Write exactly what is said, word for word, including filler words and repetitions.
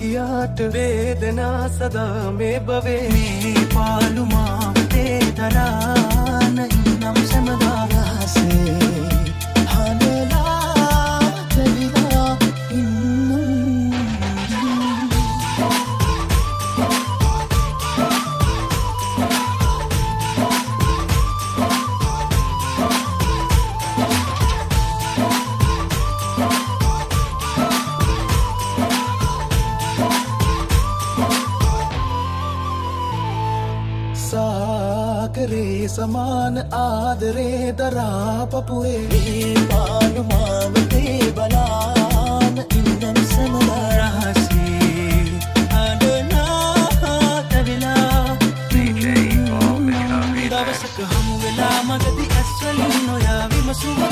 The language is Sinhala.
ගියාට වේදනා සදා මේ භවේ මේ පාළු මාවතේ දරාන ඉන්නම් සැමදා රහසේ හඬලා තැවිලා ඉන්නම් सागरे समान आदरे दरा पपुए මේ පාළු මාවතේ බලාන ඉන්නම් සැමදා රහසේ හඬලා තැවිලා දවසක හමු වෙලා මගදී ඇස්වලින් නොයා විමසුවා